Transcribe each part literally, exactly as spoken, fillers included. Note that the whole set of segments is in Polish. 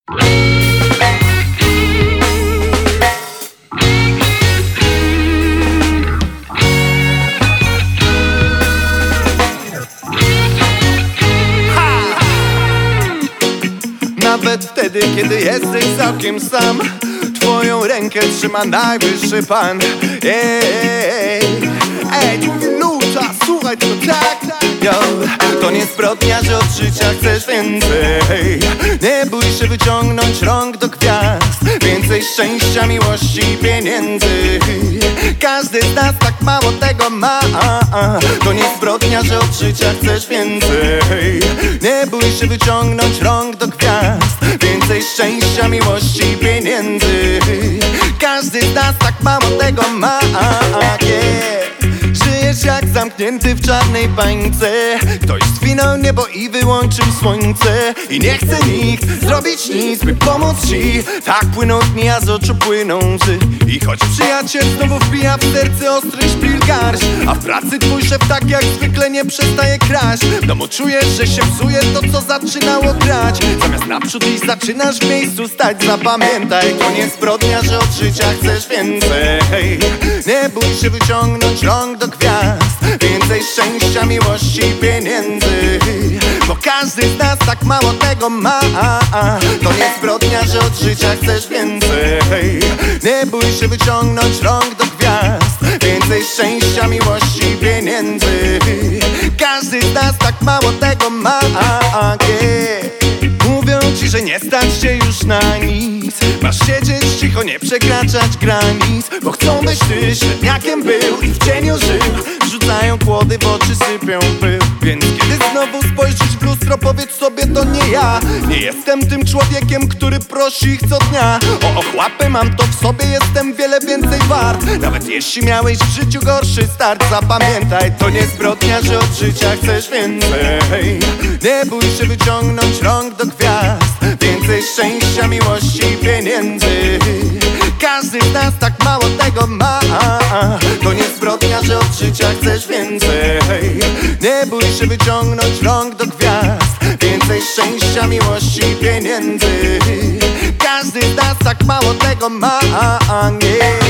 Nawet wtedy, kiedy jesteś całkiem sam, twoją rękę trzyma najwyższy Pan. Ej, ej, tu minuta, słuchaj to tak. Yo, to nie zbrodnia, że od życia chcesz więcej. Nie bój się wyciągnąć rąk do gwiazd. Więcej szczęścia, miłości i pieniędzy. Każdy z nas tak mało tego ma. To nie zbrodnia, że od życia chcesz więcej. Nie bój się wyciągnąć rąk do gwiazd. Więcej szczęścia, miłości i pieniędzy. Każdy z nas tak mało tego ma. Yeah. Żyjesz jak zamknięty w czarnej bańce. Ktoś zwinął niebo i wyłączył słońce. I nie chce nikt zrobić nic, by pomóc ci. Tak płyną dni, a z oczu płyną łzy. I choć przyjaciel znowu wbija w serce ostry szpil garść, a w pracy twój szef tak jak zwykle nie przestaje kraść. W domu czujesz, że się psuje to, co zaczynało grać. Zamiast naprzód i zaczynasz w miejscu stać. Zapamiętaj, to nie zbrodnia, że od życia chcesz więcej. Nie bój się wyciągnąć rąk do gwiazd. Więcej szczęścia, miłości i pieniędzy. Bo każdy z nas tak mało tego ma. To nie zbrodnia, że od życia chcesz więcej. Nie bój się wyciągnąć rąk do gwiazd. Więcej szczęścia, miłości i pieniędzy. Każdy z nas tak mało tego ma. Yeah. Mówią ci, że nie stać się już na nic. Masz siedzieć cicho, nie przekraczać granic. Bo chcą, byś ty średniakiem był i w cieniu żył. Wrzucają kłody w oczy, sypią pył. Więc kiedy znowu spojrzysz w lustro, powiedz sobie, to nie ja. Nie jestem tym człowiekiem, który prosi ich co dnia o ochłapy, mam to w sobie, jestem wiele więcej wart. Nawet jeśli miałeś w życiu gorszy start, zapamiętaj, to nie zbrodnia, że od życia chcesz więcej. Nie bój się wyciągnąć rąk do gwiazd. Więcej szczęścia, miłości i pieniędzy. Każdy z nas tak mało tego ma. To nie zbrodnia, że od życia chcesz więcej. Nie bój się wyciągnąć rąk do gwiazd. Więcej szczęścia, miłości i pieniędzy. Każdy z nas tak mało tego ma. Yeah.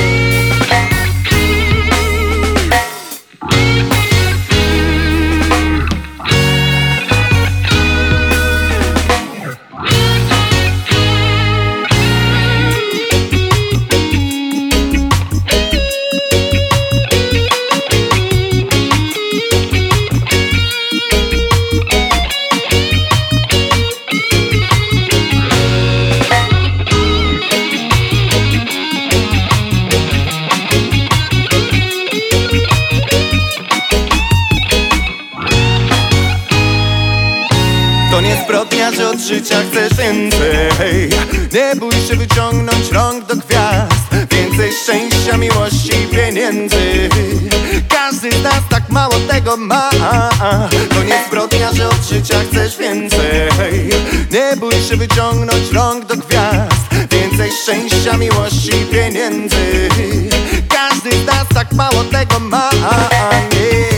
To nie zbrodnia, że od życia chcesz więcej. Nie bój się wyciągnąć rąk do gwiazd. Więcej szczęścia, miłości i pieniędzy. Każdy z nas tak mało tego ma. To nie zbrodnia, że od życia chcesz więcej. Nie bój się wyciągnąć rąk do gwiazd. Więcej szczęścia, miłości i pieniędzy. Każdy z nas tak mało tego ma. Yeah.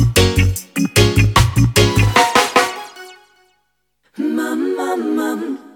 Mum, mum, mum.